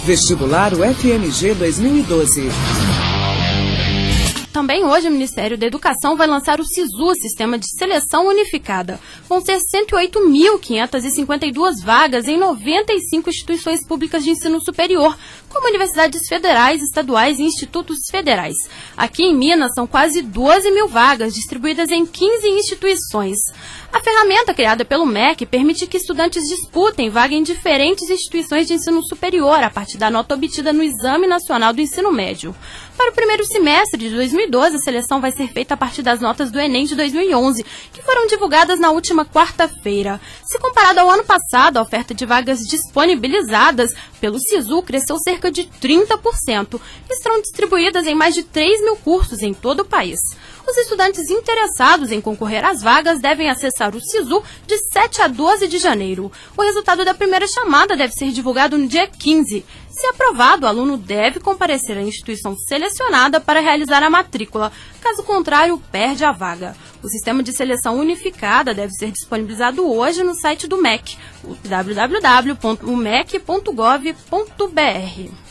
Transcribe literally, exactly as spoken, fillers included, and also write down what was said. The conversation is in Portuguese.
Vestibular U F M G dois mil e doze. Também hoje o Ministério da Educação vai lançar o SISU, Sistema de Seleção Unificada. Vão ser cento e oito mil quinhentas e cinquenta e duas vagas em noventa e cinco instituições públicas de ensino superior, como universidades federais, estaduais e institutos federais. Aqui em Minas são quase doze mil vagas, distribuídas em quinze instituições. A ferramenta criada pelo M E C permite que estudantes disputem vaga em diferentes instituições de ensino superior a partir da nota obtida no Exame Nacional do Ensino Médio. Para o primeiro semestre de dois mil e doze, a seleção vai ser feita a partir das notas do Enem de dois mil e onze, que foram divulgadas na última quarta-feira. Se comparado ao ano passado, a oferta de vagas disponibilizadas pelo SISU cresceu cerca de trinta por cento e serão distribuídas em mais de três mil cursos em todo o país. Os estudantes interessados em concorrer às vagas devem acessar o SISU de sete a doze de janeiro. O resultado da primeira chamada deve ser divulgado no dia quinze. Se aprovado, o aluno deve comparecer à instituição selecionada para realizar a matrícula. Caso contrário, perde a vaga. O sistema de seleção unificada deve ser disponibilizado hoje no site do M E C, w w w ponto u m e c ponto gov ponto b r.